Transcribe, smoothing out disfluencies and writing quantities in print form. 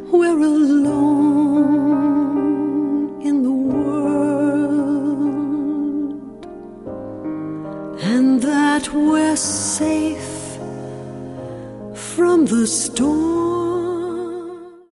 we're alone in the world, and that we're safe from the storm.